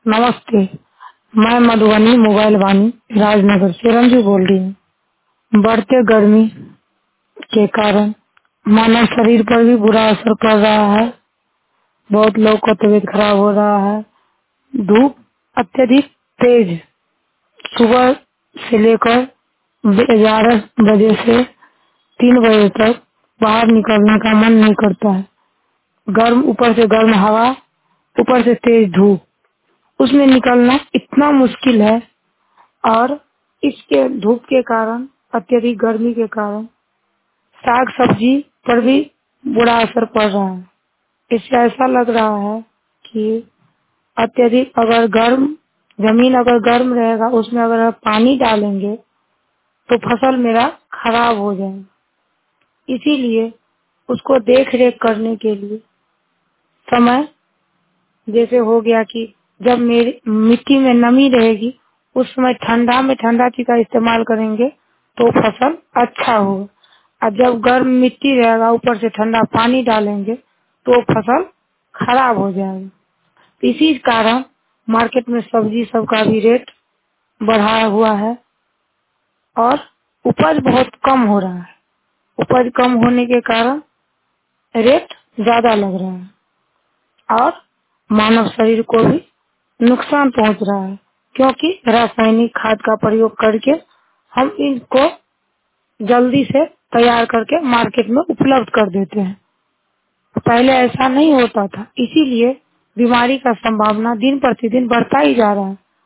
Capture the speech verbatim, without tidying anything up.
नमस्ते। मैं मधुबनी मोबाइल वानी राजनगर से रंजू बोल रही हूँ। बढ़ते गर्मी के कारण मानव शरीर पर भी बुरा असर पड़ रहा है। बहुत लोग का तबीयत खराब हो रहा है। धूप अत्यधिक तेज सुबह से लेकर ग्यारह बजे से तीन बजे तक बाहर निकलने का मन नहीं करता है। गर्म ऊपर से गर्म हवा, ऊपर से तेज धूप, उसमें निकलना इतना मुश्किल है। और इसके धूप के कारण, अत्यधिक गर्मी के कारण साग सब्जी पर भी बुरा असर पड़ रहा है। इससे ऐसा लग रहा है कि अत्यधिक अगर गर्म जमीन अगर गर्म रहेगा, उसमें अगर आप पानी डालेंगे तो फसल मेरा खराब हो जाएगा। इसीलिए उसको देख रेख करने के लिए समय जैसे हो गया कि जब मेरी मिट्टी में नमी रहेगी, उस समय ठंडा में ठंडा चीज का इस्तेमाल करेंगे तो फसल अच्छा होगा। और जब गर्म मिट्टी रहेगा, ऊपर से ठंडा पानी डालेंगे तो फसल खराब हो जाएगा। इसी कारण मार्केट में सब्जी सब का भी रेट बढ़ा हुआ है और उपज बहुत कम हो रहा है। उपज कम होने के कारण रेट ज्यादा लग रहा है और मानव शरीर को भी नुकसान पहुंच रहा है, क्योंकि रासायनिक खाद का प्रयोग करके हम इनको जल्दी से तैयार करके मार्केट में उपलब्ध कर देते हैं। पहले ऐसा नहीं होता था, इसीलिए बीमारी का संभावना दिन प्रतिदिन बढ़ता ही जा रहा है।